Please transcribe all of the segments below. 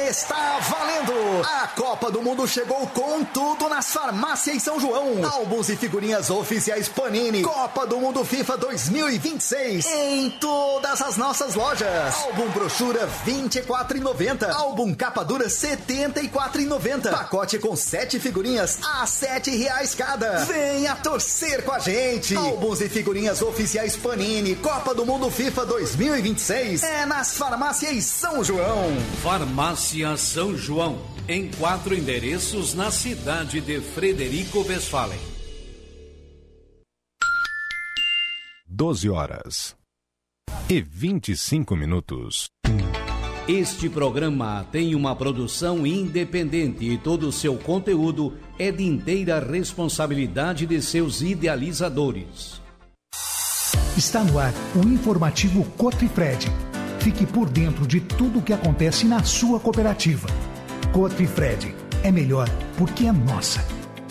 está valendo! A Copa do Mundo chegou com tudo nas farmácias São João. Álbuns e figurinhas oficiais Panini. Copa do Mundo FIFA 2026 em todas as nossas lojas. Álbum brochura R$24,90. Álbum capa dura R$74,90. Pacote com 7 figurinhas a R$7 cada. Venha torcer com a gente. Álbuns e figurinhas oficiais Panini. Copa do Mundo FIFA 2026 é nas farmácias São João. Farmácia São João, em 4 endereços na cidade de Frederico Westphalen. 12h25. Este programa tem uma produção independente e todo o seu conteúdo é de inteira responsabilidade de seus idealizadores. Está no ar o informativo Cotrifred. Fique por dentro de tudo o que acontece na sua cooperativa. Cotrifred é melhor porque é nossa.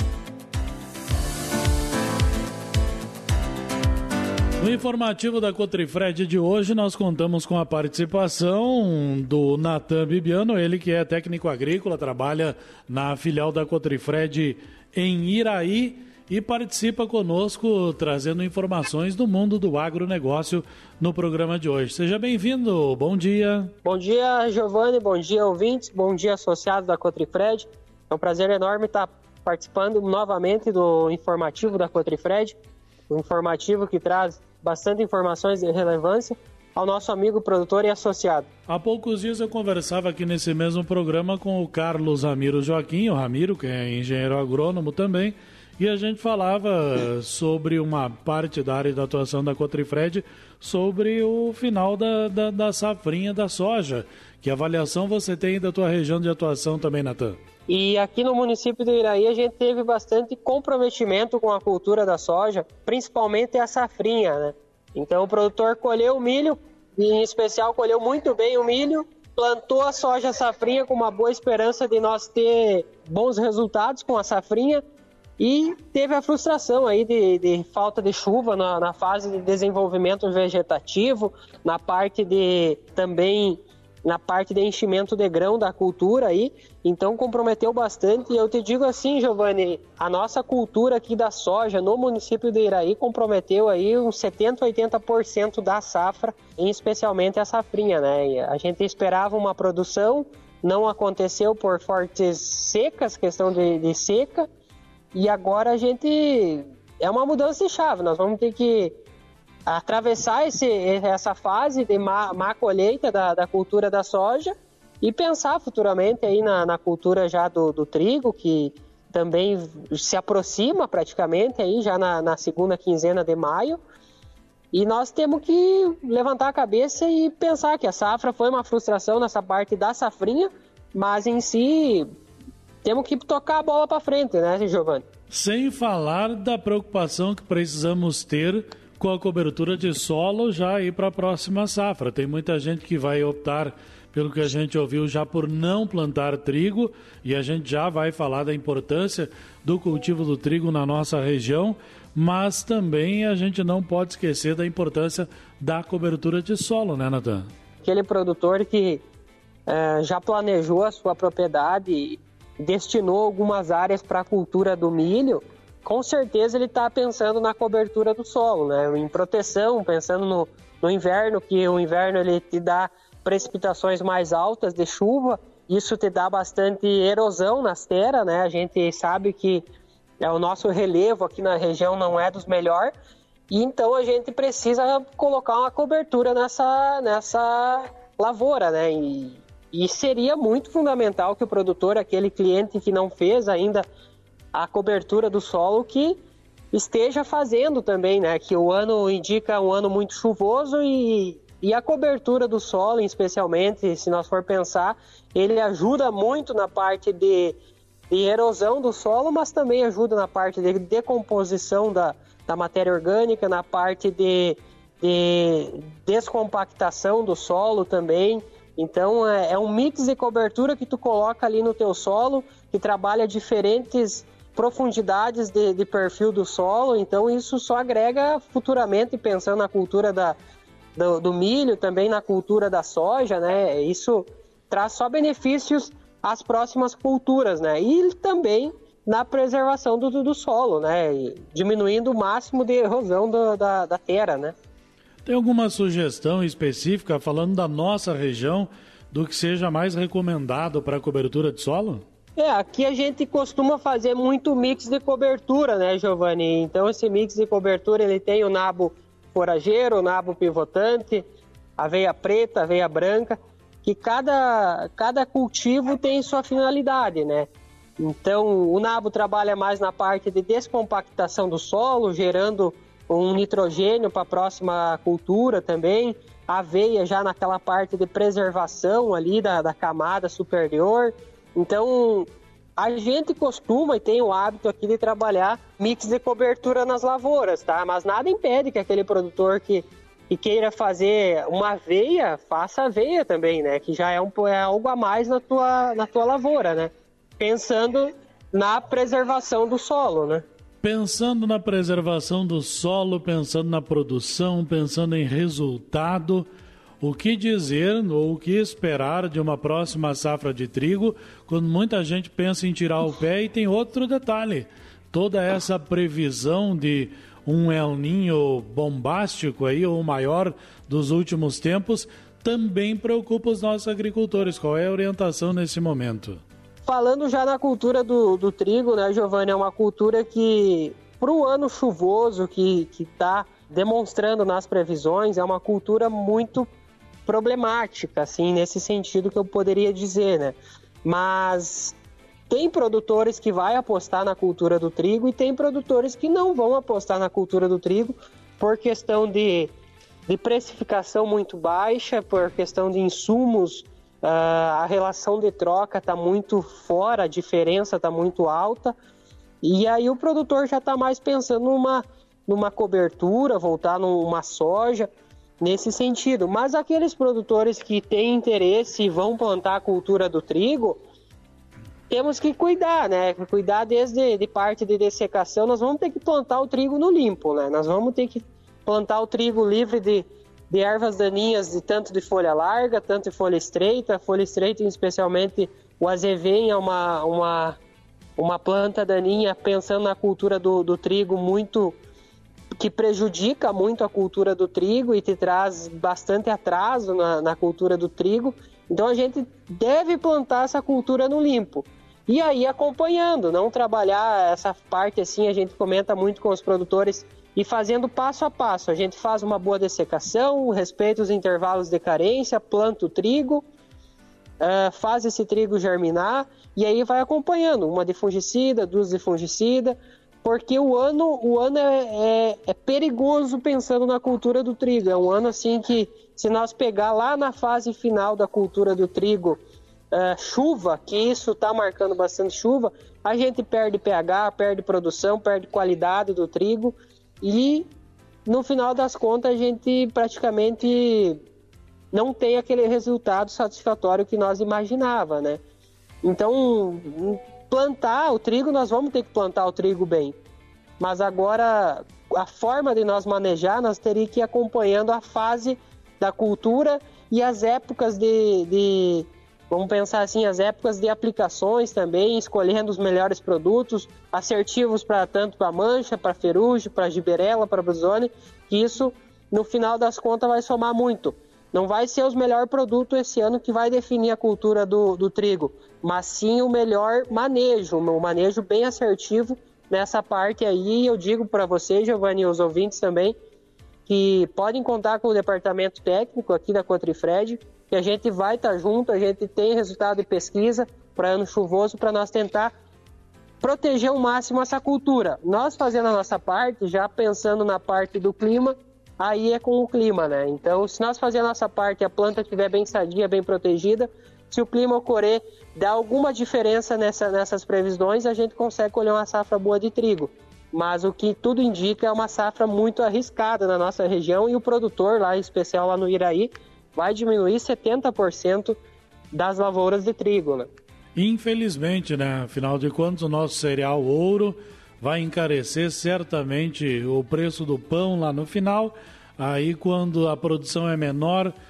No informativo da Cotrifred de hoje, nós contamos com a participação do Natan Bibiano, ele que é técnico agrícola, trabalha na filial da Cotrifred em Iraí e participa conosco trazendo informações do mundo do agronegócio no programa de hoje. Seja bem-vindo, bom dia. Bom dia, Giovanni, bom dia, ouvintes, bom dia, associados da Cotrifred. É um prazer enorme estar participando novamente do informativo da Cotrifred, um informativo que traz bastante informações de relevância ao nosso amigo produtor e associado. Há poucos dias eu conversava aqui nesse mesmo programa com o Carlos Ramiro Joaquim, o Ramiro, que é engenheiro agrônomo também, e a gente falava sobre uma parte da área de atuação da Cotrifred, sobre o final da safrinha da soja. Que avaliação você tem da tua região de atuação também, Natan? E aqui no município do Iraí a gente teve bastante comprometimento com a cultura da soja, principalmente a safrinha, né? Então o produtor colheu o milho, e em especial colheu muito bem o milho, plantou a soja safrinha com uma boa esperança de nós ter bons resultados com a safrinha, e teve a frustração aí de falta de chuva na fase de desenvolvimento vegetativo, na parte de enchimento de grão da cultura aí, então comprometeu bastante. E eu te digo assim, Giovanni, a nossa cultura aqui da soja no município de Iraí comprometeu aí uns 70%, 80% da safra, e especialmente a safrinha, né? E a gente esperava uma produção, não aconteceu por fortes secas, questão de seca, e agora a gente... é uma mudança de chave, nós vamos ter que atravessar essa fase de má colheita da cultura da soja e pensar futuramente aí na cultura já do trigo, que também se aproxima praticamente aí já na segunda quinzena de maio, e nós temos que levantar a cabeça e pensar que a safra foi uma frustração nessa parte da safrinha, mas em si temos que tocar a bola para frente, né, Giovanni? Sem falar da preocupação que precisamos ter com a cobertura de solo já aí para a próxima safra. Tem muita gente que vai optar, pelo que a gente ouviu, já por não plantar trigo, e a gente já vai falar da importância do cultivo do trigo na nossa região, mas também a gente não pode esquecer da importância da cobertura de solo, né, Natan? Aquele produtor que já planejou a sua propriedade, destinou algumas áreas para a cultura do milho, com certeza ele está pensando na cobertura do solo, né? Em proteção, pensando no inverno, que o inverno ele te dá precipitações mais altas de chuva, isso te dá bastante erosão nas terras, né? A gente sabe que o nosso relevo aqui na região não é dos melhores, e então a gente precisa colocar uma cobertura nessa lavoura, né? E seria muito fundamental que o produtor, aquele cliente que não fez ainda a cobertura do solo, que esteja fazendo também, né? Que o ano indica um ano muito chuvoso e a cobertura do solo, especialmente, se nós for pensar, ele ajuda muito na parte de erosão do solo, mas também ajuda na parte de decomposição da matéria orgânica, na parte de descompactação do solo também. Então é um mix de cobertura que tu coloca ali no teu solo, que trabalha diferentes profundidades de perfil do solo, então isso só agrega futuramente, pensando na cultura do milho, também na cultura da soja, né? Isso traz só benefícios às próximas culturas, né? E também na preservação do solo, né? E diminuindo o máximo de erosão da terra, né? Tem alguma sugestão específica, falando da nossa região, do que seja mais recomendado para a cobertura de solo? Aqui a gente costuma fazer muito mix de cobertura, né, Giovanni? Então esse mix de cobertura, ele tem o nabo forageiro, o nabo pivotante, aveia preta, aveia branca, que cada cultivo tem sua finalidade, né? Então o nabo trabalha mais na parte de descompactação do solo, gerando um nitrogênio para a próxima cultura também. A aveia já naquela parte de preservação ali da camada superior. Então, a gente costuma e tem o hábito aqui de trabalhar mix de cobertura nas lavouras, tá? Mas nada impede que aquele produtor que queira fazer uma aveia, faça aveia também, né? Que já é algo a mais na tua lavoura, né? Pensando na preservação do solo, né? Pensando na preservação do solo, pensando na produção, pensando em resultado, o que dizer ou o que esperar de uma próxima safra de trigo, quando muita gente pensa em tirar o pé? E tem outro detalhe, toda essa previsão de um El Niño bombástico aí, ou maior dos últimos tempos, também preocupa os nossos agricultores. Qual é a orientação nesse momento? Falando já na cultura do trigo, né, Giovanni, é uma cultura que, para o ano chuvoso que está demonstrando nas previsões, é uma cultura muito problemática, assim, nesse sentido que eu poderia dizer, né? Mas tem produtores que vão apostar na cultura do trigo e tem produtores que não vão apostar na cultura do trigo por questão de precificação muito baixa, por questão de insumos. A relação de troca está muito fora, a diferença está muito alta, e aí o produtor já está mais pensando numa cobertura, voltar numa soja, nesse sentido. Mas aqueles produtores que têm interesse e vão plantar a cultura do trigo, temos que cuidar, né? Cuidar desde de parte de dessecação. Nós vamos ter que plantar o trigo no limpo, né? Nós vamos ter que plantar o trigo livre de ervas daninhas, tanto de folha larga, tanto de folha estreita. Folha estreita, especialmente o azevém, é uma planta daninha, pensando na cultura do trigo, muito que prejudica muito a cultura do trigo e te traz bastante atraso na cultura do trigo. Então a gente deve plantar essa cultura no limpo. E aí acompanhando, não trabalhar essa parte assim, a gente comenta muito com os produtores, e fazendo passo a passo. A gente faz uma boa dessecação, respeita os intervalos de carência, planta o trigo, faz esse trigo germinar e aí vai acompanhando, uma de fungicida, duas de fungicida, porque o ano é perigoso pensando na cultura do trigo. É um ano assim que, se nós pegar lá na fase final da cultura do trigo, chuva, que isso está marcando bastante chuva, a gente perde pH, perde produção, perde qualidade do trigo. E no final das contas a gente praticamente não tem aquele resultado satisfatório que nós imaginava, né? Então, plantar o trigo, nós vamos ter que plantar o trigo bem. Mas agora, a forma de nós manejar, nós teríamos que ir acompanhando a fase da cultura e as épocas vamos pensar assim, as épocas de aplicações também, escolhendo os melhores produtos, assertivos tanto para mancha, para ferrugem, para giberela, para brusone, que isso, no final das contas, vai somar muito. Não vai ser os melhores produtos esse ano que vai definir a cultura do trigo, mas sim o melhor manejo, um manejo bem assertivo nessa parte aí. Eu digo para você, Giovanni, e os ouvintes também, que podem contar com o departamento técnico aqui da Cotrifred, que a gente vai estar junto, a gente tem resultado de pesquisa para ano chuvoso, para nós tentar proteger ao máximo essa cultura. Nós fazendo a nossa parte, já pensando na parte do clima, aí é com o clima, né? Então, se nós fazermos a nossa parte, a planta estiver bem sadia, bem protegida, se o clima ocorrer, dá alguma diferença nessas previsões, a gente consegue colher uma safra boa de trigo. Mas o que tudo indica é uma safra muito arriscada na nossa região, e o produtor, lá em especial lá no Iraí, vai diminuir 70% das lavouras de trigo, né? Infelizmente, né? Afinal de contas, o nosso cereal ouro vai encarecer certamente o preço do pão lá no final. Aí, quando a produção é menor,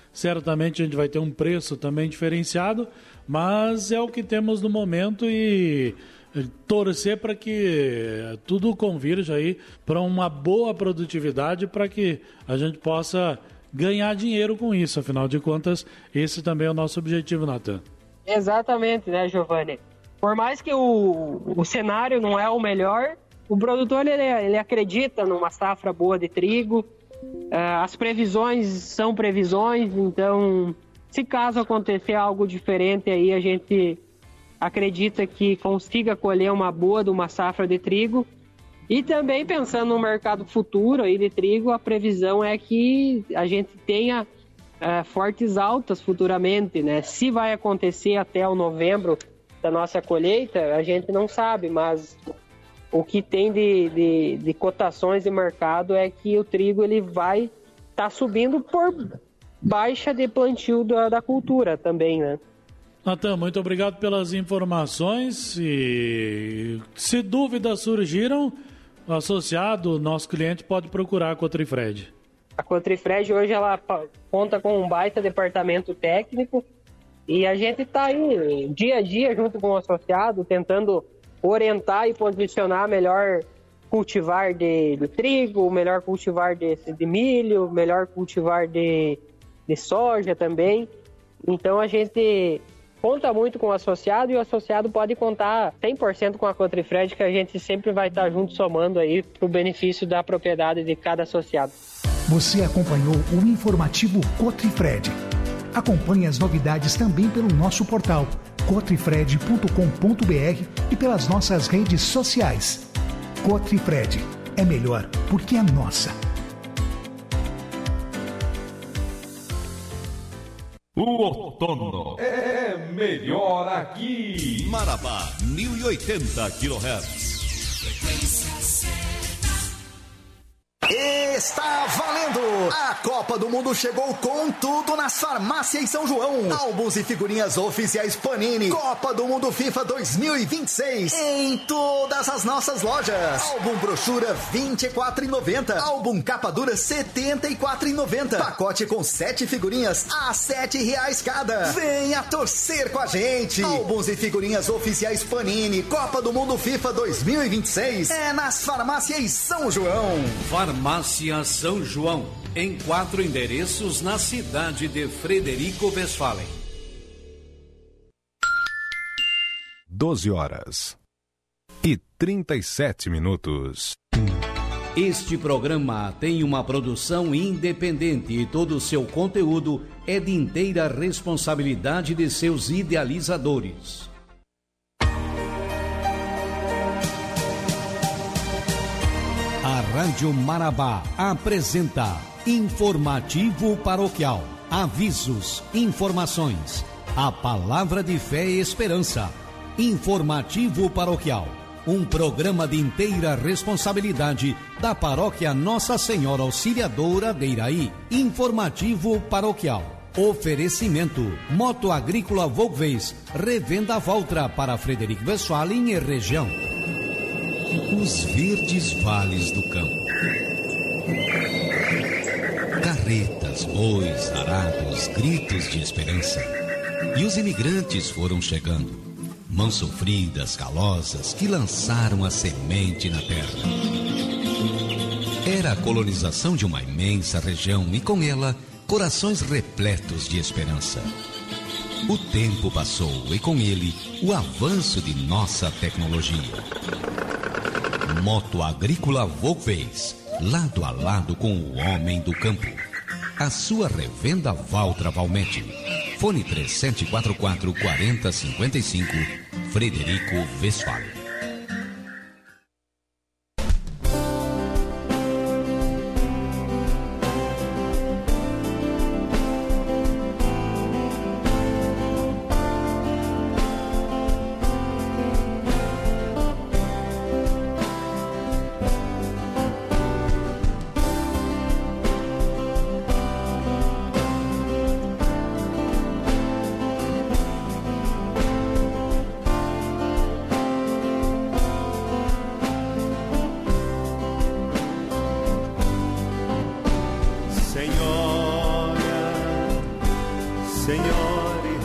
certamente a gente vai ter um preço também diferenciado, mas é o que temos no momento e torcer para que tudo convirja aí para uma boa produtividade, para que a gente possa ganhar dinheiro com isso. Afinal de contas, esse também é o nosso objetivo, Natan. Exatamente, né, Giovanni? Por mais que o cenário não é o melhor, o produtor ele acredita numa safra boa de trigo. As previsões são previsões, então se caso acontecer algo diferente aí, a gente acredita que consiga colher uma boa de uma safra de trigo. E também pensando no mercado futuro aí de trigo, a previsão é que a gente tenha fortes altas futuramente, né? Se vai acontecer até o novembro da nossa colheita, a gente não sabe, mas o que tem de cotações de mercado é que o trigo ele vai estar subindo por baixa de plantio da cultura também, né? Natan, muito obrigado pelas informações e se dúvidas surgiram, o associado, nosso cliente, pode procurar a Cotrifred. A Cotrifred hoje ela conta com um baita departamento técnico e a gente está aí dia a dia junto com o associado tentando orientar e posicionar melhor cultivar de trigo, melhor cultivar de milho, melhor cultivar de soja também. Então a gente conta muito com o associado e o associado pode contar 100% com a Cotrifred, que a gente sempre vai estar junto somando aí para o benefício da propriedade de cada associado. Você acompanhou o informativo Cotrifred. Acompanhe as novidades também pelo nosso portal cotrifred.com.br e pelas nossas redes sociais. Cotrifred é melhor porque é nossa. O outono é melhor aqui. Marabá, 1080 kHz. Está valendo! A Copa do Mundo chegou com tudo nas farmácias São João. Álbuns e figurinhas oficiais Panini. Copa do Mundo FIFA 2026 em todas as nossas lojas. Álbum brochura R$24,90. Álbum capa dura R$74,90. Pacote com 7 figurinhas a R$7 cada. Venha torcer com a gente. Álbuns e figurinhas oficiais Panini. Copa do Mundo FIFA 2026 é nas farmácias São João. Farmácia São João, em 4 endereços na cidade de Frederico Westphalen. 12h37. Este programa tem uma produção independente e todo o seu conteúdo é de inteira responsabilidade de seus idealizadores. A Rádio Marabá apresenta Informativo Paroquial. Avisos, informações. A palavra de fé e esperança. Informativo Paroquial. Um programa de inteira responsabilidade da Paróquia Nossa Senhora Auxiliadora de Iraí. Informativo Paroquial. Oferecimento: Moto Agrícola Volkswagen, revenda Valtra para Frederico Westphalen e região. Os verdes vales do campo. Carretas, bois, arados, gritos de esperança. E os imigrantes foram chegando. Mãos sofridas, calosas, que lançaram a semente na terra. Era a colonização de uma imensa região e com ela, corações repletos de esperança. O tempo passou e com ele, o avanço de nossa tecnologia. Moto Agrícola Volkswagen, lado a lado com o homem do campo. A sua revenda Valtra Valmete. Fone 3744-4055, Frederico Westphalen.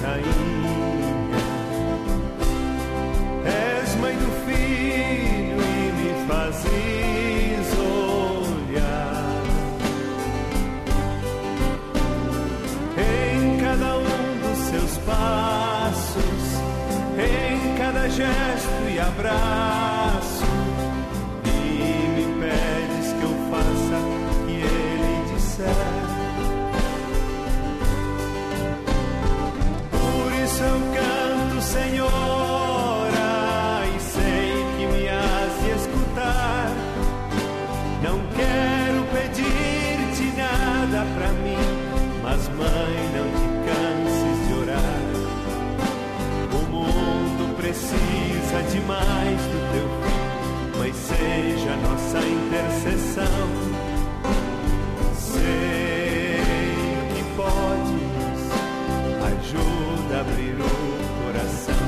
rainha. És mãe do filho e me fazes olhar em cada um dos seus passos, em cada gesto e abraço, e me pedes que eu faça o que ele disser. Por isso eu canto, Senhora, e sei que me has de escutar. Não quero pedir-te nada pra mim, mas mãe, não te canses de orar. O mundo precisa demais do teu filho, mas seja a nossa intercessão. Sei que podes, ajuda a abrir o coração.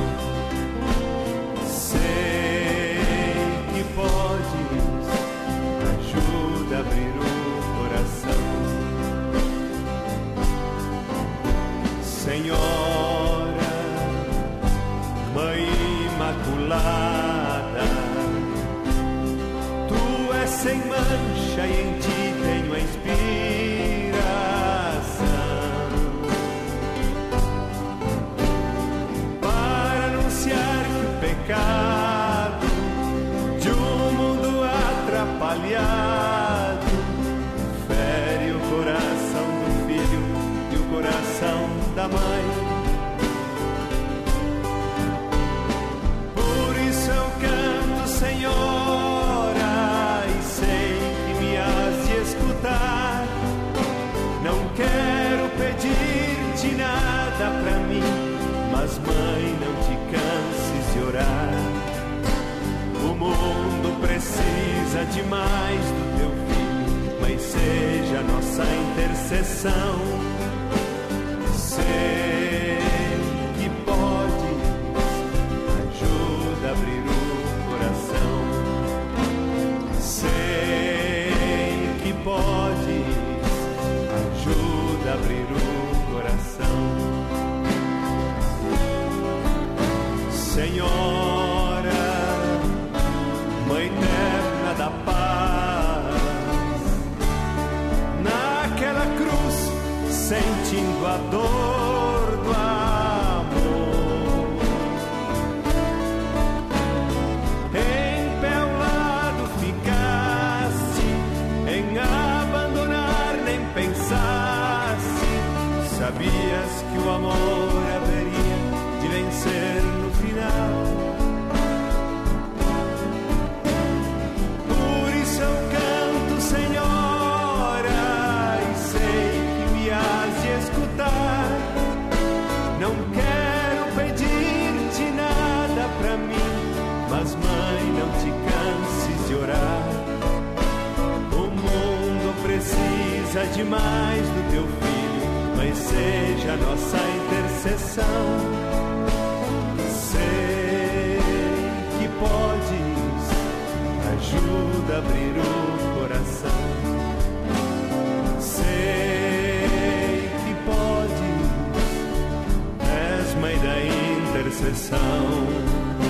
Sei que podes, ajuda a abrir o coração. Senhora, Mãe Imaculada, tu és sem mancha e em ti tenho a inspiração para anunciar que o pecado de um mundo atrapalhado fere o coração do filho e o coração da mãe. Por isso eu canto, Senhora, e sei que me has de escutar. Não quero pedir-te nada pra mim, mas mãe, não te canses de orar. O mundo precisa demais do teu filho, mas seja a nossa intercessão. Sei que podes, ajuda a abrir o coração. Sei que podes, ajuda a abrir o coração. Senhora, Mãe eterna da paz, naquela cruz sentindo a dor do amor, em pé ao lado ficaste, em abandonar nem pensaste. Sabias que o amor haveria de vencer no final. Por isso eu canto, Senhora, e sei que me has de escutar. Não quero pedir-te nada pra mim, mas mãe, não te canses de orar. O mundo precisa demais do teu filho, mas seja a nossa intercessão. Sei que podes, ajuda a abrir o coração. Sei que podes, és mãe da intercessão.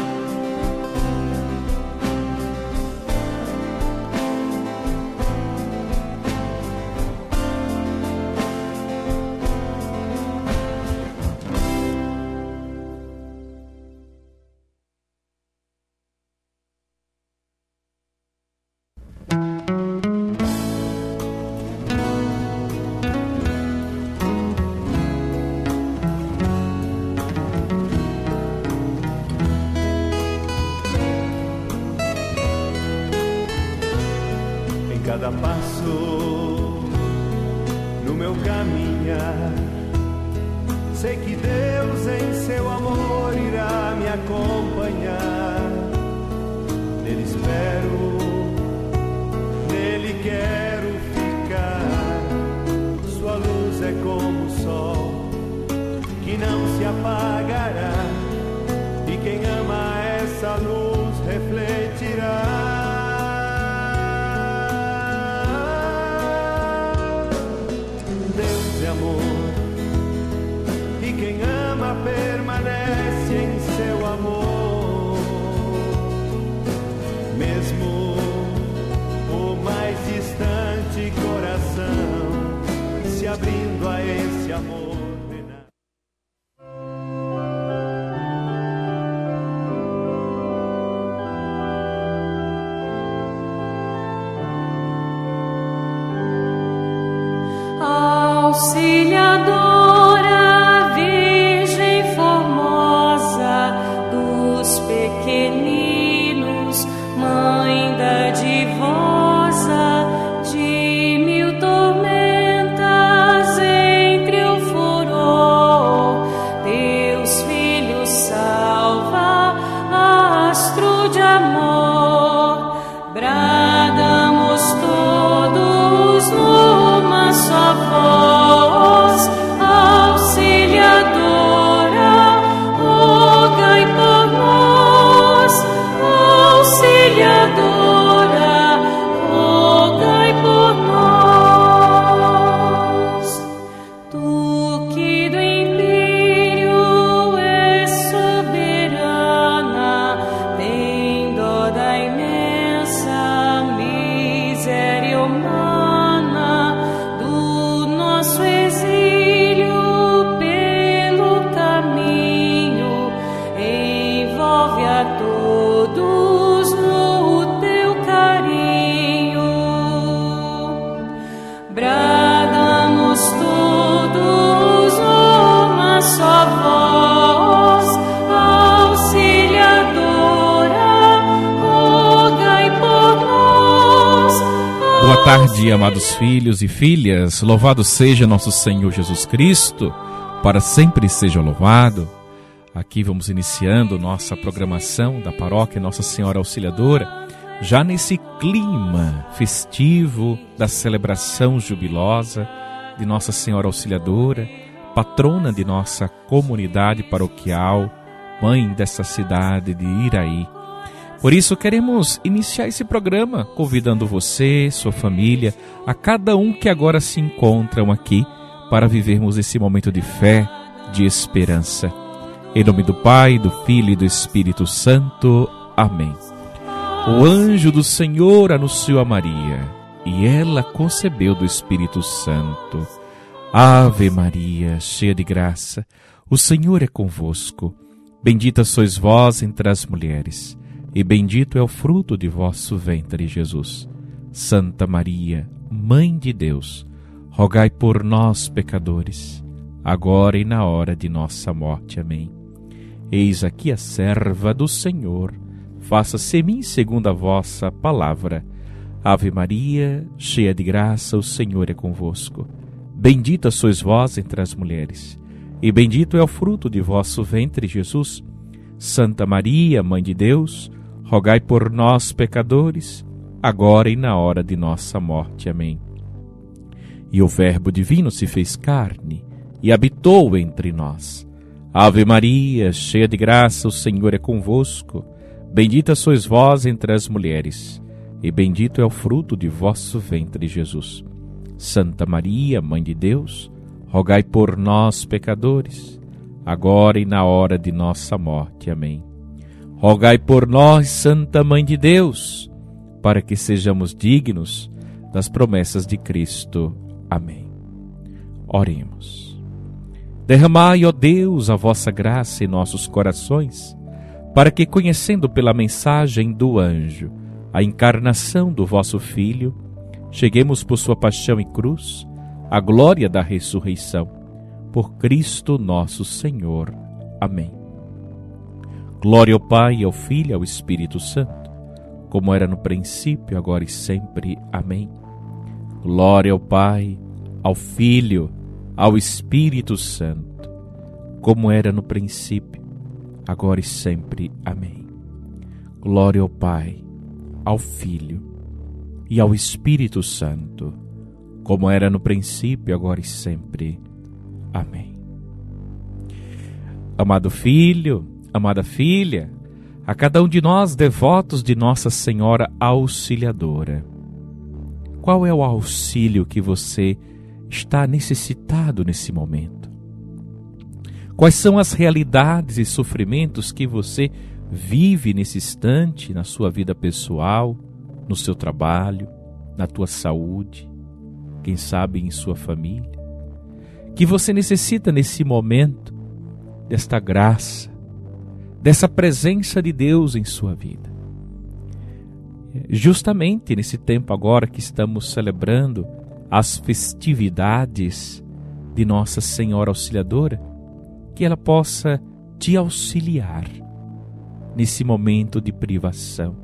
Cada passo no meu caminhar, sei que Deus em seu amor irá me acompanhar. Nele espero, nele quero ficar. Sua luz é como o sol que não se apagará, e quem ama essa luz refletirá. Amor, e quem ama alma permanece em seu amor, mesmo o mais distante coração se abrindo a esse amor. Auxiliadora, Virgem formosa dos pequeninos, Mãe dadivosa de mil tormentas entre o furor, Teus filhos salva, astro de amor, bradamos todos numa só voz. Boa tarde, amados filhos e filhas, louvado seja nosso Senhor Jesus Cristo, para sempre seja louvado. Aqui vamos iniciando nossa programação da paróquia Nossa Senhora Auxiliadora, já nesse clima festivo da celebração jubilosa de Nossa Senhora Auxiliadora, patrona de nossa comunidade paroquial, mãe dessa cidade de Iraí. Por isso queremos iniciar esse programa convidando você, sua família, a cada um que agora se encontram aqui para vivermos esse momento de fé, de esperança. Em nome do Pai, do Filho e do Espírito Santo. Amém. O anjo do Senhor anunciou a Maria, e ela concebeu do Espírito Santo. Ave Maria, cheia de graça, o Senhor é convosco. Bendita sois vós entre as mulheres, e bendito é o fruto de vosso ventre, Jesus. Santa Maria, Mãe de Deus, rogai por nós, pecadores, agora e na hora de nossa morte. Amém. Eis aqui a serva do Senhor, faça-se em mim segundo a vossa palavra. Ave Maria, cheia de graça, o Senhor é convosco. Bendita sois vós entre as mulheres, e bendito é o fruto de vosso ventre, Jesus. Santa Maria, Mãe de Deus, rogai por nós, pecadores, agora e na hora de nossa morte. Amém. E o Verbo divino se fez carne e habitou entre nós. Ave Maria, cheia de graça, o Senhor é convosco. Bendita sois vós entre as mulheres, e bendito é o fruto de vosso ventre, Jesus. Santa Maria, Mãe de Deus, rogai por nós, pecadores, agora e na hora de nossa morte. Amém. Rogai por nós, Santa Mãe de Deus, para que sejamos dignos das promessas de Cristo. Amém. Oremos. Derramai, ó Deus, a vossa graça em nossos corações, para que, conhecendo pela mensagem do anjo a encarnação do vosso Filho, cheguemos por sua paixão e cruz à glória da ressurreição. Por Cristo nosso Senhor. Amém. Glória ao Pai, ao Filho e ao Espírito Santo, como era no princípio, agora e sempre. Amém. Glória ao Pai, ao Filho, ao Espírito Santo, como era no princípio, agora e sempre. Amém. Glória ao Pai, ao Filho e ao Espírito Santo, como era no princípio, agora e sempre. Amém. Amado filho, amada filha, a cada um de nós devotos de Nossa Senhora Auxiliadora, qual é o auxílio que você está necessitado nesse momento? Quais são as realidades e sofrimentos que você vive nesse instante na sua vida pessoal, no seu trabalho, na tua saúde, quem sabe em sua família, que você necessita nesse momento desta graça, dessa presença de Deus em sua vida. Justamente nesse tempo agora que estamos celebrando as festividades de Nossa Senhora Auxiliadora, que ela possa te auxiliar nesse momento de privação.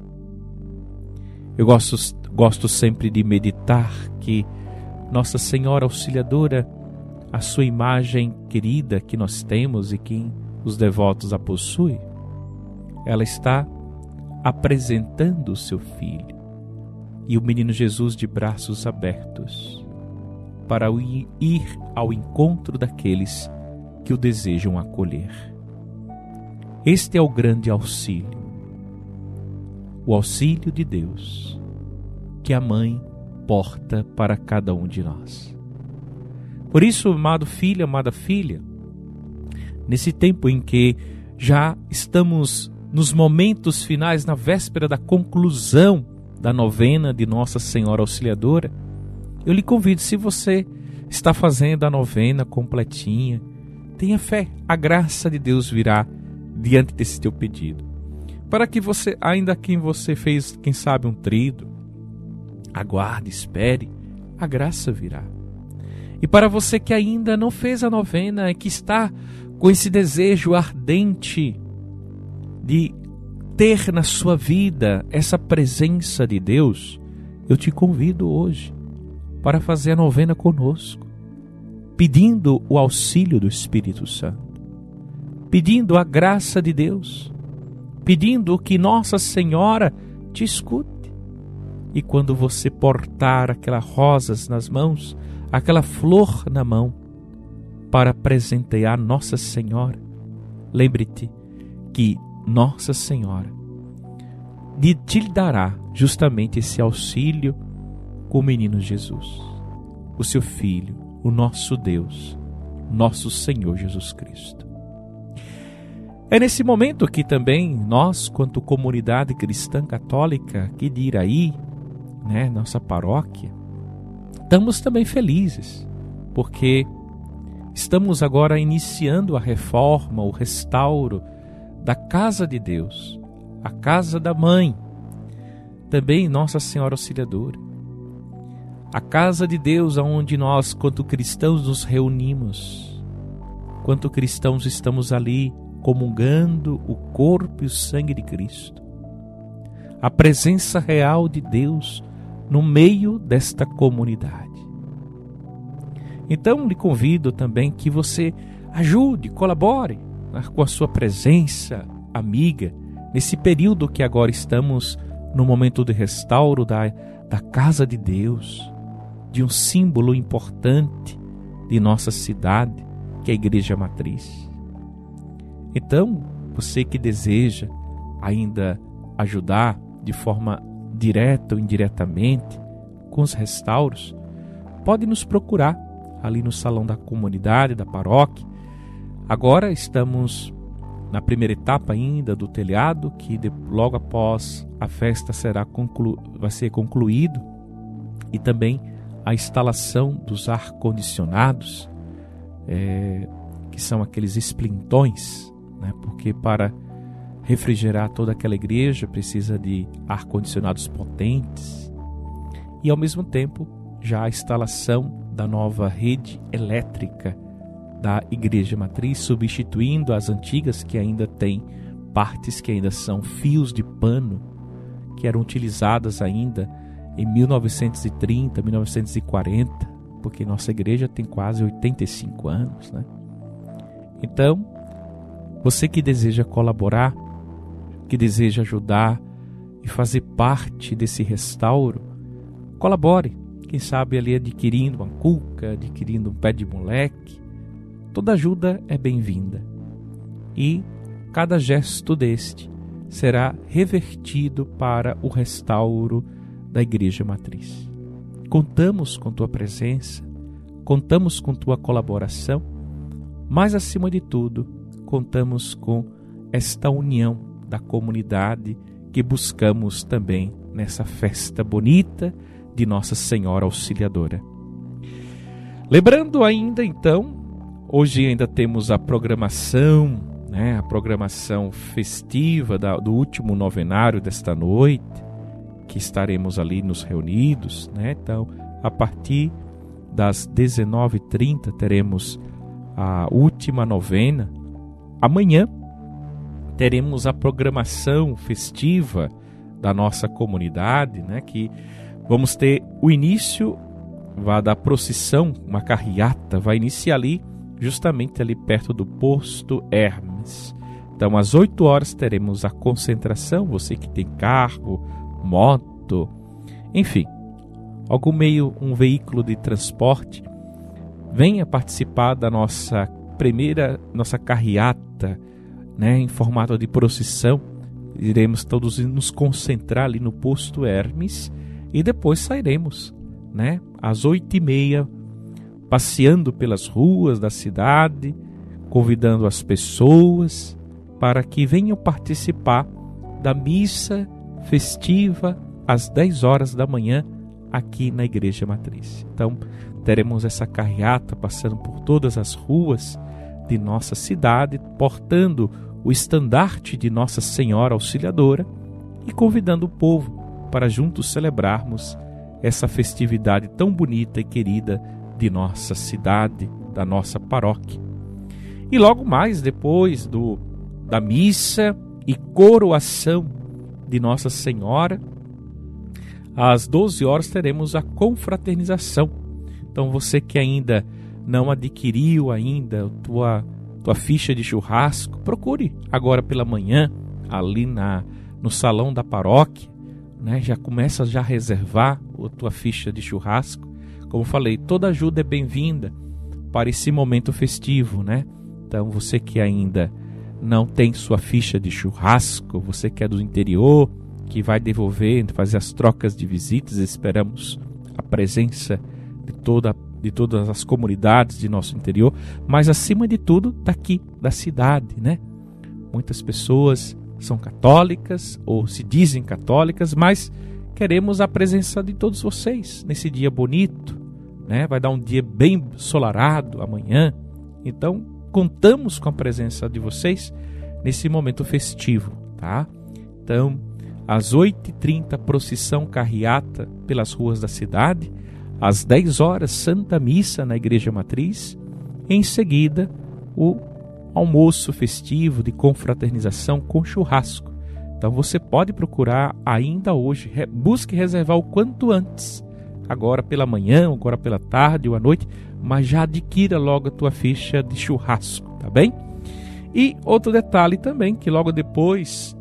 Eu gosto sempre de meditar que Nossa Senhora Auxiliadora, a sua imagem querida que nós temos e que os devotos a possuem, ela está apresentando o seu filho e o menino Jesus de braços abertos para ir ao encontro daqueles que o desejam acolher. Este é o grande auxílio, o auxílio de Deus que a mãe porta para cada um de nós. Por isso, amado filho, amada filha, nesse tempo em que já estamos nos momentos finais, na véspera da conclusão da novena de Nossa Senhora Auxiliadora, eu lhe convido, se você está fazendo a novena completinha, tenha fé, a graça de Deus virá diante desse teu pedido. Para que você, ainda quem você fez, quem sabe um tríduo, aguarde, espere, a graça virá. E para você que ainda não fez a novena e que está com esse desejo ardente de ter na sua vida essa presença de Deus, eu te convido hoje para fazer a novena conosco, pedindo o auxílio do Espírito Santo, pedindo a graça de Deus, pedindo que Nossa Senhora te escute. E quando você portar aquelas rosas nas mãos, aquela flor na mão, para presentear Nossa Senhora, lembre-te que Nossa Senhora te dará justamente esse auxílio com o menino Jesus, o seu Filho, o nosso Deus, nosso Senhor Jesus Cristo. É nesse momento que também nós, quanto comunidade cristã católica aqui de Iraí, nossa paróquia, estamos também felizes, porque estamos agora iniciando a reforma, o restauro da Casa de Deus, a Casa da Mãe, também Nossa Senhora Auxiliadora. A Casa de Deus onde nós, quanto cristãos, nos reunimos, quanto cristãos estamos ali comungando o corpo e o sangue de Cristo. A presença real de Deus no meio desta comunidade. Então, lhe convido também que você ajude, colabore com a sua presença amiga, nesse período que agora estamos no momento de restauro da Casa de Deus, de um símbolo importante de nossa cidade, que é a Igreja Matriz. Então, você que deseja ainda ajudar de forma direta ou indiretamente com os restauros, pode nos procurar ali no salão da comunidade, da paróquia. Agora estamos na primeira etapa ainda do telhado, que logo após a festa vai ser concluído, e também a instalação dos ar-condicionados, que são aqueles esplintões, porque para refrigerar toda aquela igreja precisa de ar-condicionados potentes, e ao mesmo tempo já a instalação da nova rede elétrica da Igreja Matriz, substituindo as antigas que ainda têm partes que ainda são fios de pano, que eram utilizadas ainda em 1930, 1940, porque nossa igreja tem quase 85 anos, Então, você que deseja colaborar, que deseja ajudar e fazer parte desse restauro, colabore. Quem sabe ali adquirindo uma cuca, adquirindo um pé de moleque. Toda ajuda é bem-vinda. E cada gesto deste será revertido para o restauro da Igreja Matriz. Contamos com tua presença, contamos com tua colaboração, mas acima de tudo, contamos com esta união da comunidade que buscamos também nessa festa bonita de Nossa Senhora Auxiliadora. Lembrando ainda então, hoje ainda temos a programação, né, a programação festiva do último novenário desta noite, que estaremos ali nos reunidos, né? Então, a partir das 19h30 teremos a última novena. Amanhã teremos a programação festiva da nossa comunidade, né? Que vamos ter o início da procissão, uma carreata, vai iniciar justamente ali perto do posto Hermes. Então, às 8 horas teremos a concentração. Você que tem carro, moto, enfim, um veículo de transporte, venha participar da nossa carreata, né, em formato de procissão. Iremos todos nos concentrar ali no posto Hermes e depois sairemos, né, às 8h30, passeando pelas ruas da cidade, convidando as pessoas para que venham participar da missa festiva às 10 horas da manhã aqui na Igreja Matriz. Então, teremos essa carreata passando por todas as ruas de nossa cidade, portando o estandarte de Nossa Senhora Auxiliadora e convidando o povo para juntos celebrarmos essa festividade tão bonita e querida de nossa cidade, da nossa paróquia. E logo mais, depois da missa e coroação de Nossa Senhora, às 12 horas teremos a confraternização. Então, você que ainda não adquiriu ainda tua ficha de churrasco, procure agora pela manhã ali no salão da paróquia, né? Já começa a reservar a tua ficha de churrasco. Como falei, toda ajuda é bem-vinda para esse momento festivo, né? Então, você que ainda não tem sua ficha de churrasco, você que é do interior, que vai devolver, fazer as trocas de visitas, esperamos a presença de todas as comunidades de nosso interior, mas acima de tudo daqui, da cidade, né? Muitas pessoas são católicas ou se dizem católicas, mas queremos a presença de todos vocês nesse dia bonito, né? Vai dar um dia bem ensolarado amanhã, então contamos com a presença de vocês nesse momento festivo, tá? Então, às 8h30, procissão carreata pelas ruas da cidade. Às 10 horas, Santa Missa na Igreja Matriz. Em seguida, o almoço festivo de confraternização com churrasco. Então, você pode procurar ainda hoje. Busque reservar o quanto antes. Agora pela manhã, agora pela tarde ou à noite. Mas já adquira logo a tua ficha de churrasco, tá bem? E outro detalhe também, que logo depois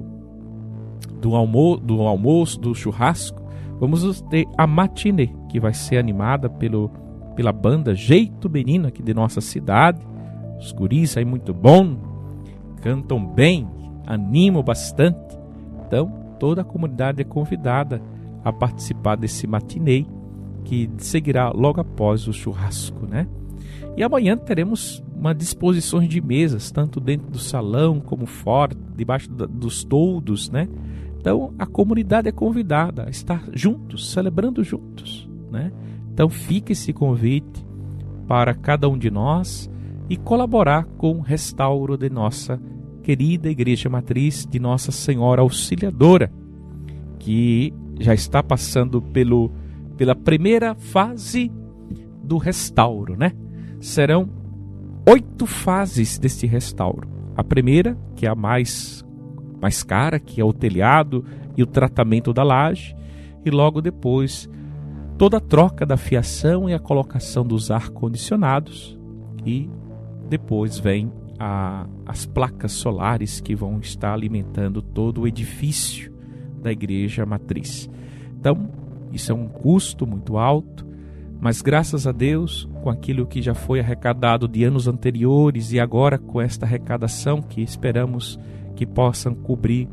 do almoço, do churrasco, vamos ter a matinê, que vai ser animada pela banda Jeito Menino aqui de nossa cidade. Os guris aí muito bom, cantam bem, animam bastante. Então, toda a comunidade é convidada a participar desse matinê, que seguirá logo após o churrasco, né? E amanhã teremos uma disposição de mesas, tanto dentro do salão como fora, debaixo dos toldos, né? Então, a comunidade é convidada a estar juntos, celebrando juntos, né? Então, fica esse convite para cada um de nós e colaborar com o restauro de nossa querida Igreja Matriz de Nossa Senhora Auxiliadora, que já está passando pela primeira fase do restauro, né? Serão 8 fases deste restauro. A primeira, que é a mais cara, que é o telhado e o tratamento da laje, e logo depois toda a troca da fiação e a colocação dos ar-condicionados, e depois vem as placas solares que vão estar alimentando todo o edifício da Igreja Matriz. Então, isso é um custo muito alto, mas graças a Deus, com aquilo que já foi arrecadado de anos anteriores e agora com esta arrecadação que esperamos que possam cobrir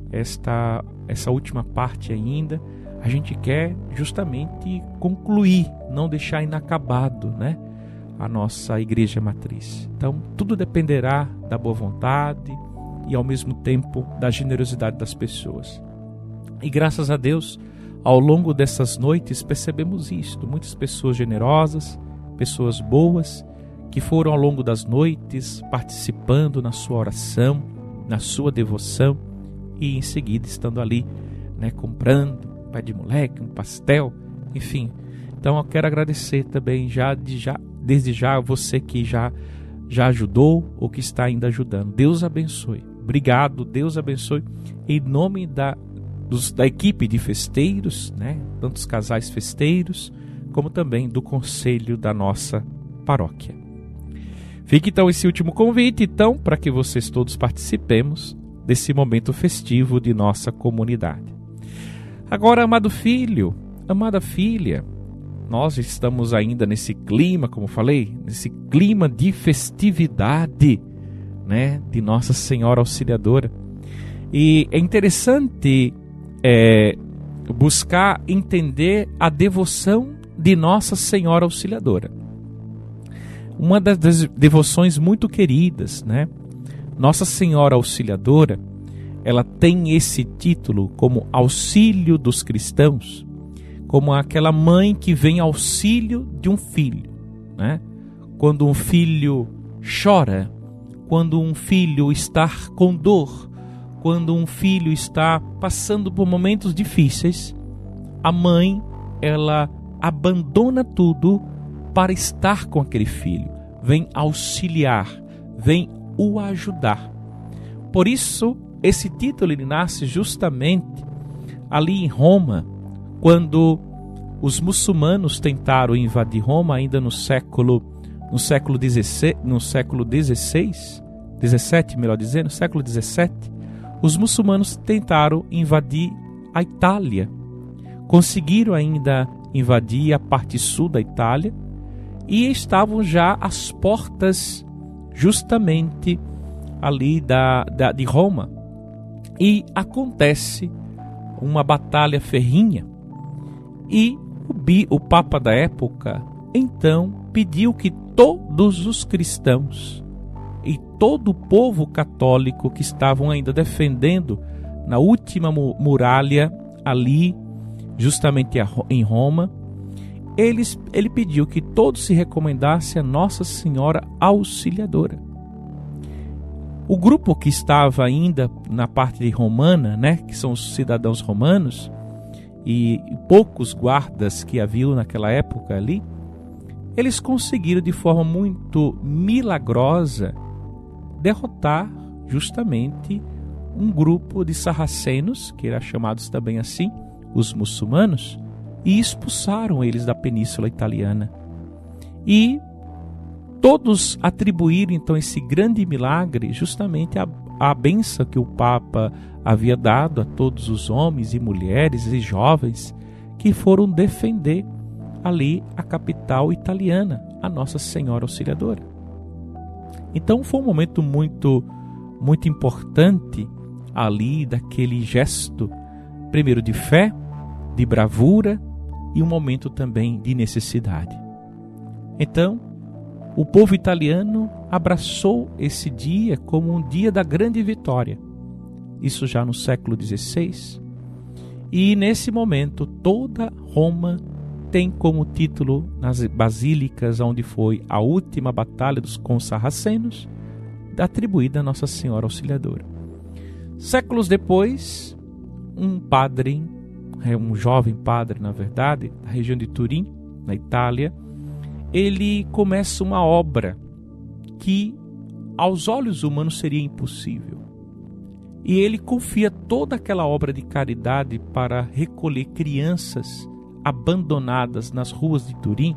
essa última parte ainda, a gente quer justamente concluir, não deixar inacabado, né? a nossa igreja matriz. Então, tudo dependerá da boa vontade e, ao mesmo tempo, da generosidade das pessoas. E graças a Deus, ao longo dessas noites, percebemos isto. Muitas pessoas generosas, pessoas boas, que foram ao longo das noites participando na sua oração, na sua devoção, e em seguida estando ali, comprando um pé de moleque, um pastel, enfim. Então eu quero agradecer também desde já a você que já ajudou ou que está ainda ajudando. Deus abençoe. Obrigado, Deus abençoe. Em nome da equipe de festeiros, tantos casais festeiros, como também do conselho da nossa paróquia. Fique então esse último convite, para que vocês todos participemos desse momento festivo de nossa comunidade. Agora, amado filho, amada filha, nós estamos ainda nesse clima, como falei, nesse clima de festividade, de Nossa Senhora Auxiliadora. E é interessante buscar entender a devoção de Nossa Senhora Auxiliadora. Uma das devoções muito queridas, Nossa Senhora Auxiliadora, ela tem esse título como auxílio dos cristãos, como aquela mãe que vem auxílio de um filho, Quando um filho chora, quando um filho está com dor, quando um filho está passando por momentos difíceis, a mãe, ela abandona tudo para estar com aquele filho, vem auxiliar, vem o ajudar. Por isso, esse título ele nasce justamente ali em Roma, quando os muçulmanos tentaram invadir Roma, ainda no século XVII, os muçulmanos tentaram invadir a Itália. Conseguiram ainda invadir a parte sul da Itália e estavam já às portas justamente ali de Roma. E acontece uma batalha ferrenha e o Papa da época então pediu que todos os cristãos e todo o povo católico que estavam ainda defendendo na última muralha ali, justamente em Roma, ele pediu que todos se recomendassem a Nossa Senhora Auxiliadora. O grupo que estava ainda na parte romana, que são os cidadãos romanos, e poucos guardas que haviam naquela época ali, eles conseguiram de forma muito milagrosa derrotar justamente um grupo de sarracenos, que eram chamados também assim, os muçulmanos, e expulsaram eles da Península Italiana. E todos atribuíram então esse grande milagre justamente à bênção que o Papa havia dado a todos os homens e mulheres e jovens que foram defender ali a capital italiana, a Nossa Senhora Auxiliadora. Então foi um momento muito, muito importante ali, daquele gesto, primeiro de fé, de bravura e um momento também de necessidade. Então, o povo italiano abraçou esse dia como um dia da grande vitória. Isso já no século XVI. E nesse momento, toda Roma tem como título, nas basílicas onde foi a última batalha com os sarracenos, atribuída a Nossa Senhora Auxiliadora. Séculos depois, um jovem padre, na verdade, da região de Turim, na Itália, ele começa uma obra que aos olhos humanos seria impossível. E ele confia toda aquela obra de caridade para recolher crianças abandonadas nas ruas de Turim.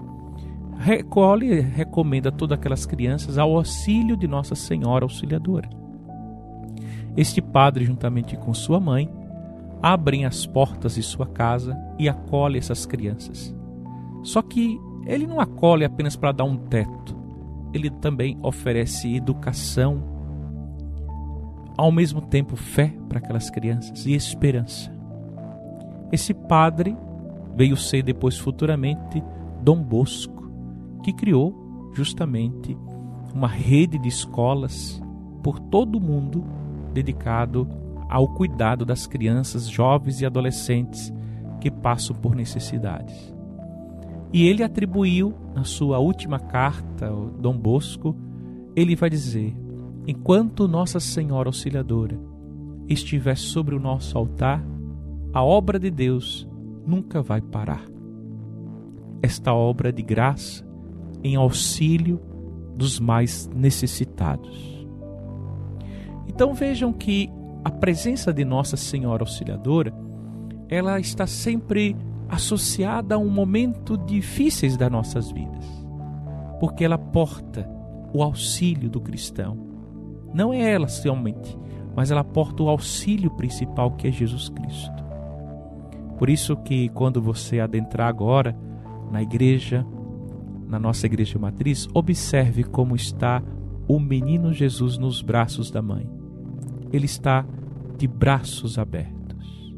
Recomenda todas aquelas crianças ao auxílio de Nossa Senhora Auxiliadora. Este padre, juntamente com sua mãe, abrem as portas de sua casa e acolhe essas crianças. Só que ele não acolhe apenas para dar um teto. Ele também oferece educação, ao mesmo tempo fé para aquelas crianças e esperança. Esse padre veio ser depois futuramente Dom Bosco, que criou justamente uma rede de escolas por todo o mundo dedicado ao cuidado das crianças, jovens e adolescentes que passam por necessidades. E ele atribuiu, na sua última carta, o Dom Bosco, ele vai dizer: enquanto Nossa Senhora Auxiliadora estiver sobre o nosso altar, a obra de Deus nunca vai parar. Esta obra de graça em auxílio dos mais necessitados. Então vejam que a presença de Nossa Senhora Auxiliadora, ela está sempre associada a um momento difíceis das nossas vidas, porque ela porta o auxílio do cristão. Não é ela somente, mas ela porta o auxílio principal, que é Jesus Cristo. Por isso que quando você adentrar agora na igreja, na nossa igreja matriz, observe como está o menino Jesus nos braços da mãe. Ele está de braços abertos.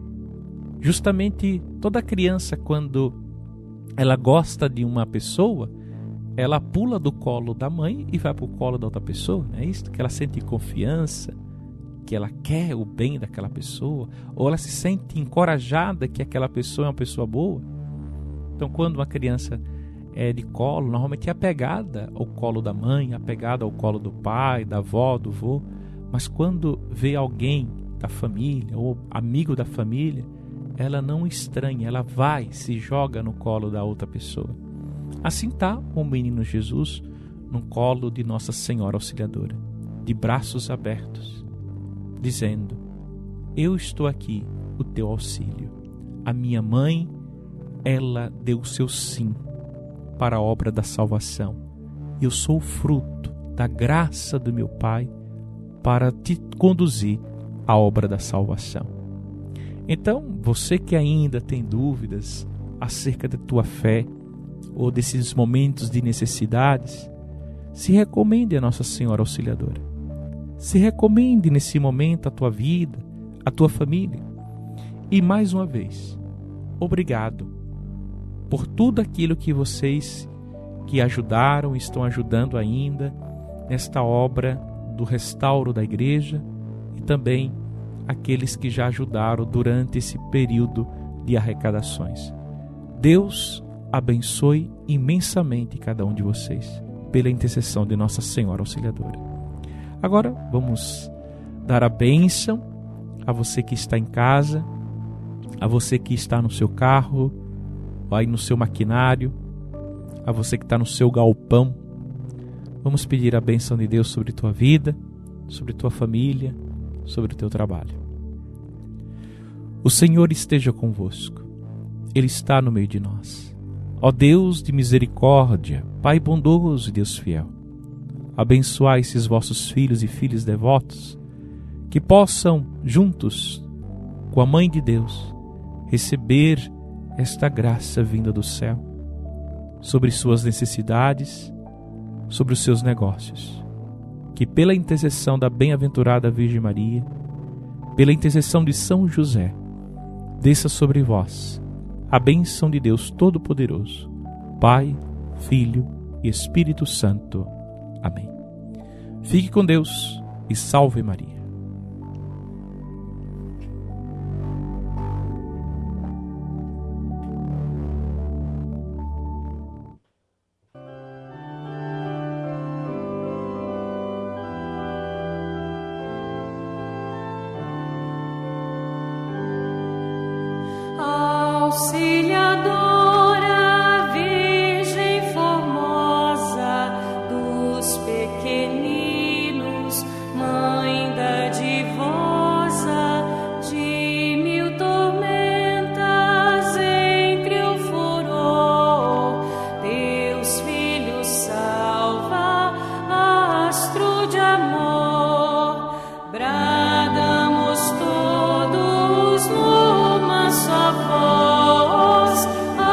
Justamente toda criança, quando ela gosta de uma pessoa, ela pula do colo da mãe e vai para o colo da outra pessoa. É isso que ela sente confiança, que ela quer o bem daquela pessoa, ou ela se sente encorajada que aquela pessoa é uma pessoa boa. Então, quando uma criança é de colo, normalmente é apegada ao colo da mãe, apegada ao colo do pai, da avó, do vô. Mas quando vê alguém da família ou amigo da família, ela não estranha, ela vai, se joga no colo da outra pessoa. Assim está o menino Jesus no colo de Nossa Senhora Auxiliadora, de braços abertos, dizendo: eu estou aqui, o teu auxílio. A minha mãe, ela deu o seu sim para a obra da salvação. Eu sou o fruto da graça do meu Pai para te conduzir à obra da salvação. Então, você que ainda tem dúvidas acerca da tua fé ou desses momentos de necessidades, se recomende a Nossa Senhora Auxiliadora. Se recomende nesse momento a tua vida, a tua família. E mais uma vez, obrigado por tudo aquilo que vocês que ajudaram e estão ajudando ainda nesta obra do restauro da igreja, e também aqueles que já ajudaram durante esse período de arrecadações. Deus abençoe imensamente cada um de vocês, pela intercessão de Nossa Senhora Auxiliadora. Agora vamos dar a bênção a você que está em casa, a você que está no seu carro, aí no seu maquinário, a você que está no seu galpão. Vamos pedir a bênção de Deus sobre tua vida, sobre tua família, sobre o teu trabalho. O Senhor esteja convosco. Ele está no meio de nós. Ó Deus de misericórdia, Pai bondoso e Deus fiel, abençoai esses vossos filhos e filhas devotos, que possam, juntos com a Mãe de Deus, receber esta graça vinda do céu sobre suas necessidades, sobre os seus negócios. Que pela intercessão da bem-aventurada Virgem Maria, pela intercessão de São José, desça sobre vós a bênção de Deus Todo-Poderoso, Pai, Filho e Espírito Santo. Amém. Fique com Deus e salve Maria. Auxiliadora, Virgem formosa dos pequeninos, Mãe dadivosa de mil tormentas entre o furor, teus filhos salva, astro de amor, bradamos todos numa só voz.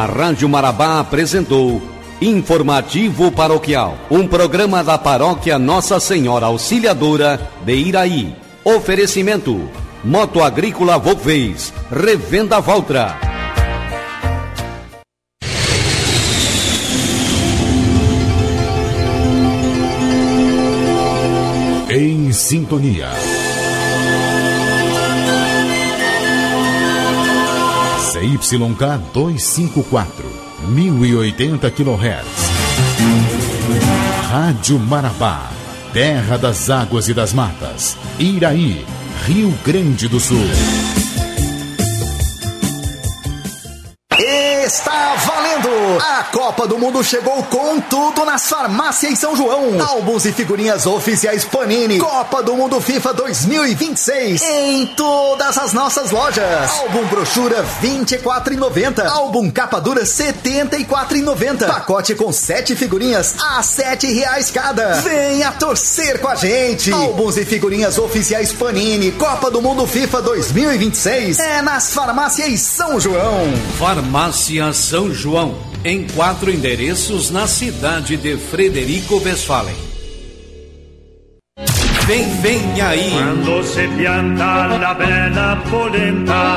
A Rádio Marabá apresentou Informativo Paroquial, um programa da Paróquia Nossa Senhora Auxiliadora de Iraí. Oferecimento: Moto Agrícola Volkswagen, Revenda Valtra. Em sintonia. CYK 254, 1080 kHz. Rádio Marabá, terra das águas e das matas. Iraí, Rio Grande do Sul. Está valendo! A Copa do Mundo chegou com tudo nas farmácias São João. Álbuns e figurinhas oficiais Panini. Copa do Mundo FIFA 2026 em todas as nossas lojas. Álbum brochura R$24,90. Álbum capa dura R$74,90. Pacote com 7 figurinhas a R$7 cada. Venha torcer com a gente. Álbuns e figurinhas oficiais Panini. Copa do Mundo FIFA 2026 é nas farmácias São João. Farmácia São João, em 4 endereços na cidade de Frederico Westphalen. Vem aí. Quando se pianta la bella polenta,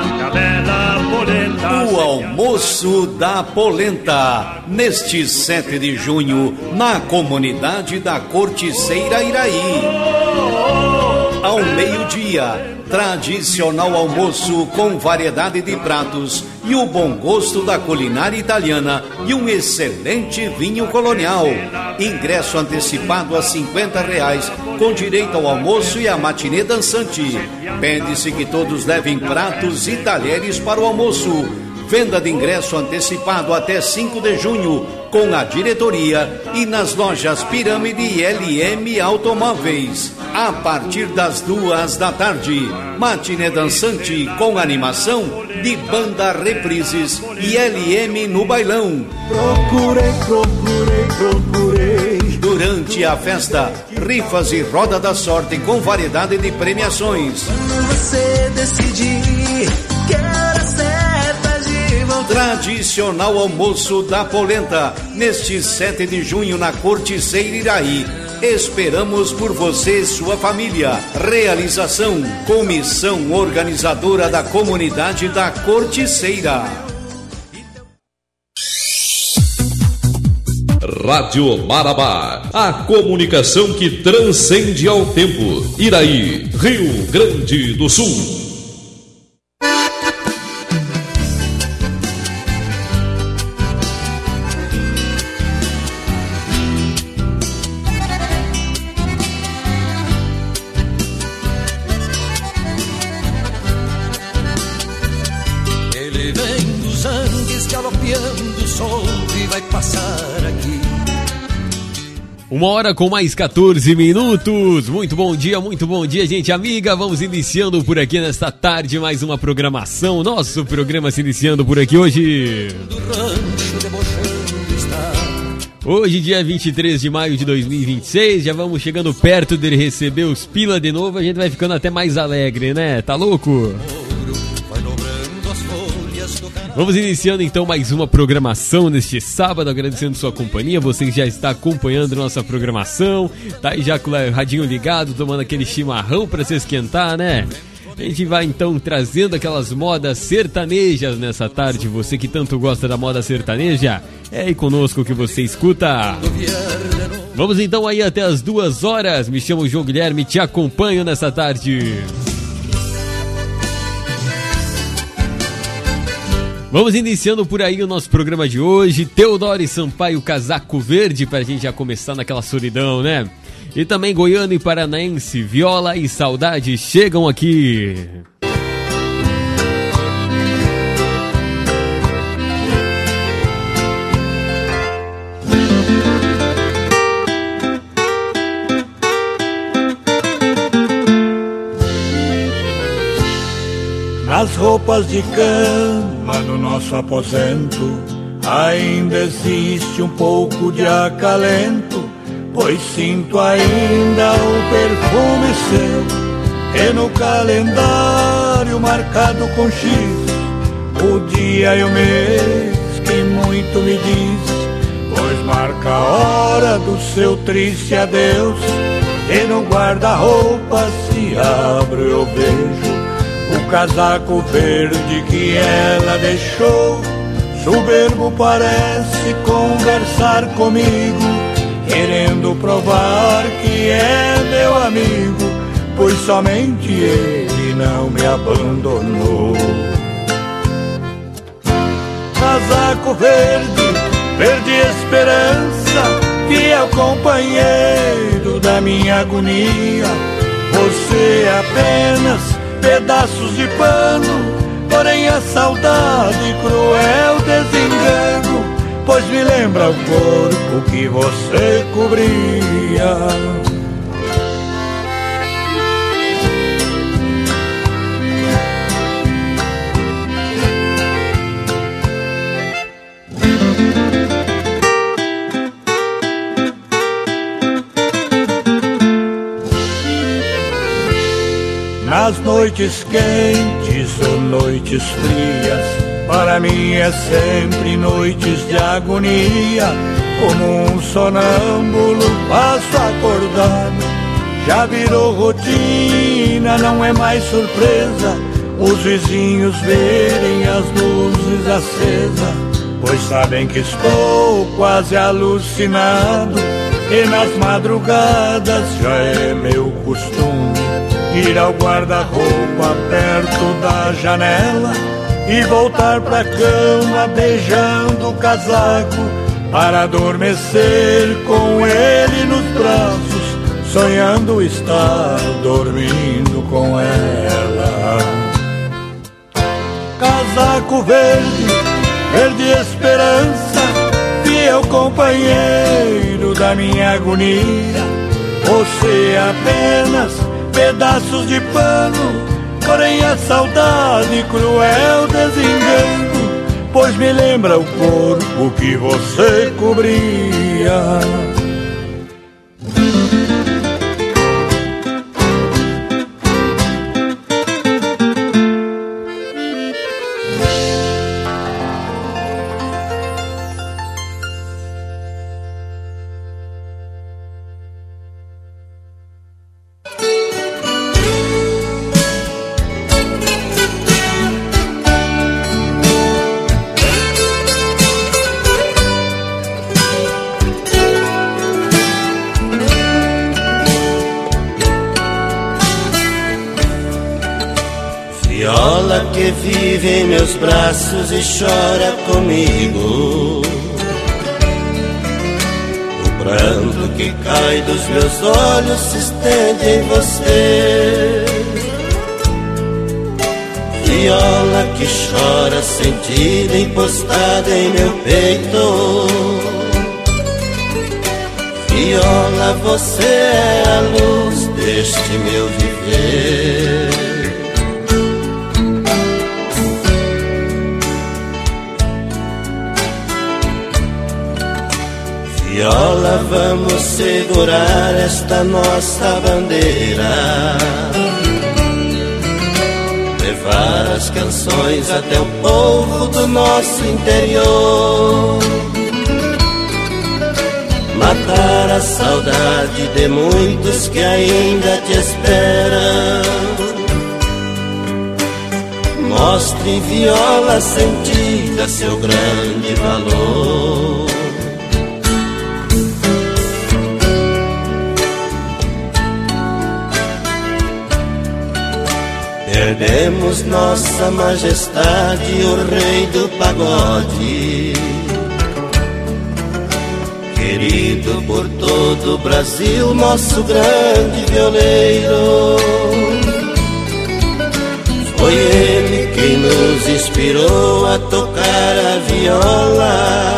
o almoço da polenta, neste 7 de junho, na comunidade da Corticeira Iraí. Ao meio-dia, tradicional almoço com variedade de pratos e o bom gosto da culinária italiana e um excelente vinho colonial. Ingresso antecipado a R$50, com direito ao almoço e à matinê dançante. Pede-se que todos levem pratos e talheres para o almoço. Venda de ingresso antecipado até 5 de junho, com a diretoria e nas lojas Pirâmide e LM Automóveis. A partir das 2 da tarde, matinê dançante com animação de banda Reprises e LM no bailão. Procurei. Durante a festa, rifas e roda da sorte com variedade de premiações. Quando você decidir que era certa de voltar. Tradicional almoço da polenta, neste 7 de junho na Corticeira Iraí. Esperamos por você e sua família. Realização: Comissão Organizadora da Comunidade da Corticeira. Rádio Marabá, a comunicação que transcende ao tempo. Iraí, Rio Grande do Sul. Ele vem dos Andes galopeando sobre e vai passar aqui. 1h com mais 14 minutos. Muito bom dia, gente amiga. Vamos iniciando por aqui nesta tarde mais uma programação. Nosso programa se iniciando por aqui hoje. Hoje, dia 23 de maio de 2026. Já vamos chegando perto de receber os pila de novo. A gente vai ficando até mais alegre, né? Tá louco? Vamos iniciando então mais uma programação neste sábado, agradecendo sua companhia, você que já está acompanhando nossa programação, tá aí já com o radinho ligado, tomando aquele chimarrão para se esquentar, né? A gente vai então trazendo aquelas modas sertanejas nessa tarde, você que tanto gosta da moda sertaneja, é aí conosco que você escuta. Vamos então aí até as 2 horas, me chamo João Guilherme, te acompanho nessa tarde. Vamos iniciando por aí o nosso programa de hoje. Teodoro Sampaio, Casaco Verde, pra gente já começar naquela solidão, né? E também Goiano e Paranaense, Viola e Saudade chegam aqui. Nas roupas de cama no nosso aposento ainda existe um pouco de acalento, pois sinto ainda o perfume seu, e no calendário marcado com X, o dia e o mês que muito me diz, pois marca a hora do seu triste adeus. E no guarda-roupa se abre eu vejo o casaco verde que ela deixou. Soberbo parece conversar comigo, querendo provar que é meu amigo, pois somente ele não me abandonou. Casaco verde, verde esperança, fiel companheiro da minha agonia. Você é apenas pedaços de pano, porém a saudade, cruel desengano, pois me lembra o corpo que você cobria. Nas noites quentes ou noites frias, para mim é sempre noites de agonia. Como um sonâmbulo passo acordado, já virou rotina, não é mais surpresa os vizinhos verem as luzes acesas, pois sabem que estou quase alucinado. E nas madrugadas já é meu costume ir ao guarda-roupa perto da janela e voltar pra cama beijando o casaco, para adormecer com ele nos braços, sonhando estar dormindo com ela. Casaco verde, verde esperança, fiel companheiro da minha agonia. Você é apenas pedaços de pano, porém a saudade, cruel desengano, pois me lembra o corpo que você cobria. Viola que vive em meus braços e chora comigo, o pranto que cai dos meus olhos se estende em você. Viola que chora sentida encostada em meu peito, viola, você é a luz deste meu viver. Viola, vamos segurar esta nossa bandeira, levar as canções até o povo do nosso interior, matar a saudade de muitos que ainda te esperam. Mostre, viola sentida, seu grande valor. Perdemos nossa majestade, o rei do pagode, querido por todo o Brasil, nosso grande violeiro. Foi ele quem nos inspirou a tocar a viola,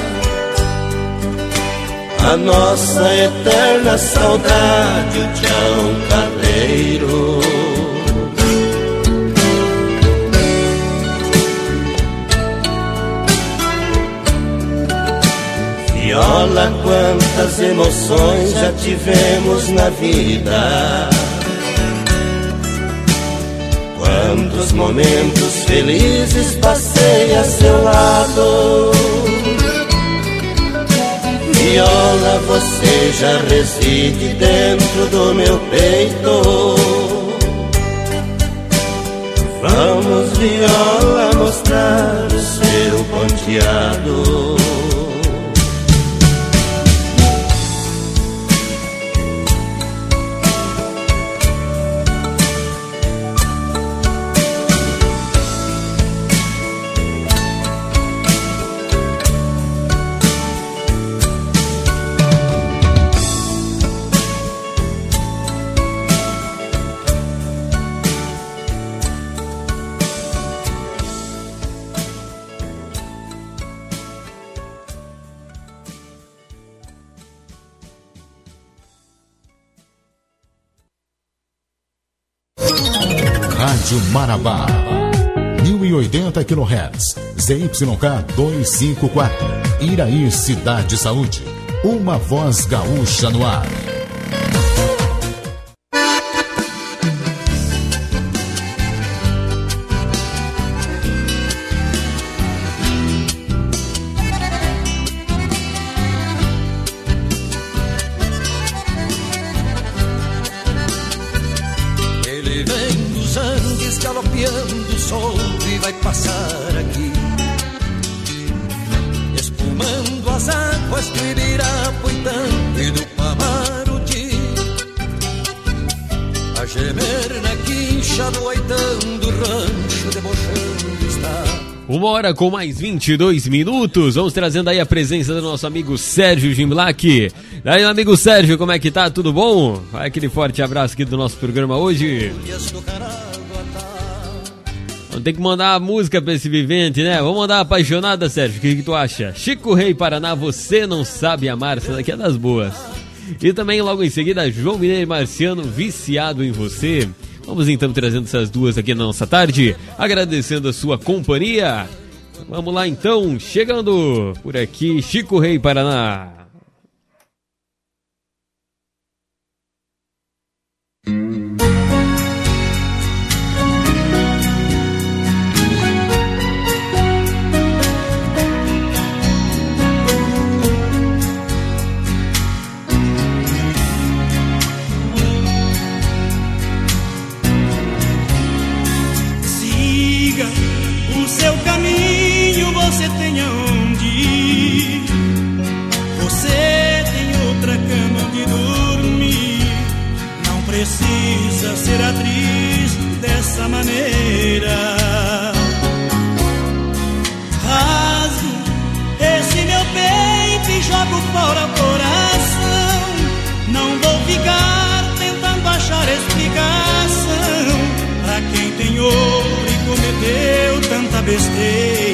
a nossa eterna saudade, o Tião Carreiro. Viola, quantas emoções já tivemos na vida, quantos momentos felizes passei a seu lado. viola, você já reside dentro do meu peito. Vamos, viola, mostrar o seu ponteado. Rádio Marabá, 1080 kHz, ZYK 254, Iraí, Cidade Saúde. Uma voz gaúcha no ar. Galopeando sobre vai passar aqui, espumando as águas do Ibirapuitã e do Pamaruti, a gemer na quincha do Oitão do rancho debochando está. 1h com mais 22 minutos, vamos trazendo aí a presença do nosso amigo Sérgio Gimblach. Daí, meu amigo Sérgio, como é que tá? Tudo bom? Aquele forte abraço aqui do nosso programa hoje. Vamos ter que mandar a música pra esse vivente, né? Vamos mandar uma apaixonada, Sérgio. O que tu acha? Chico Rei Paraná, Você Não Sabe Amar. Essa daqui é das boas. E também, logo em seguida, João Mineiro Marciano, Viciado em Você. Vamos então trazendo essas duas aqui na nossa tarde, agradecendo a sua companhia. Vamos lá então, chegando por aqui, Chico Rei Paraná. Seu caminho você tem aonde ir, você tem outra cama onde dormir, não precisa ser atriz dessa maneira. Rasgo esse meu peito e jogo fora o coração, não vou ficar tentando achar explicação pra quem tem ouro e cometeu tanta besteira.